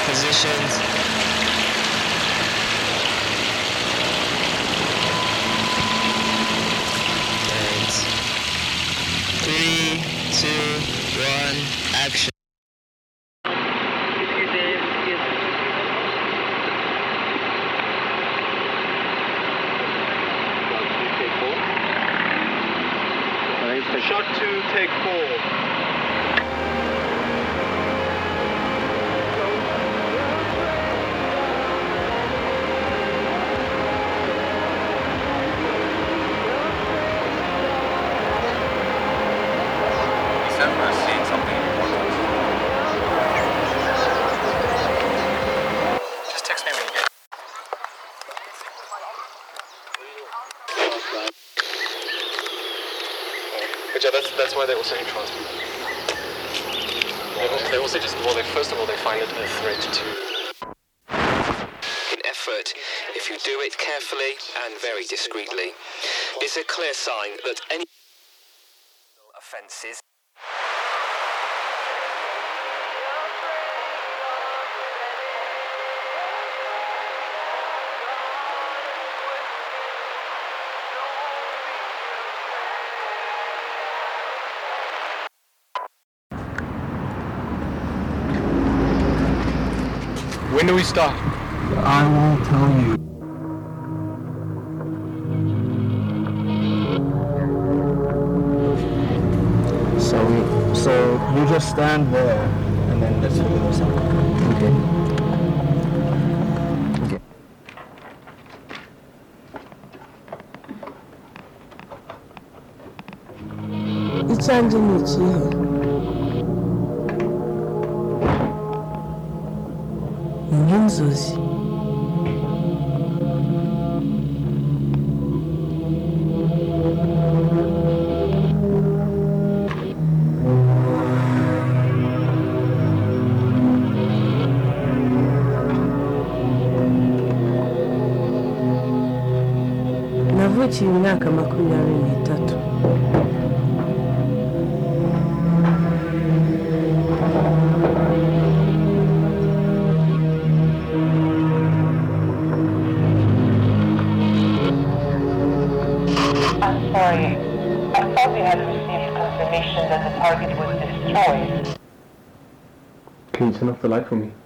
positions. And 3, 2, 1, action. Shot 2, take 4. December seeing something important. Just text me when you get it. But yeah, that's why they also hate transport. They also just, first of all, they find it a threat to... In effort, if you do it carefully and very discreetly, it's a clear sign that any offences When do we start? I won't tell you. So you just stand there and then let's figure this out. Okay. Okay. icyanjye ni ikihe ni nk'inzozi navukiye imyaka 23. I'm sorry. I thought we had received confirmation that the target was destroyed. Can you turn off the light for me?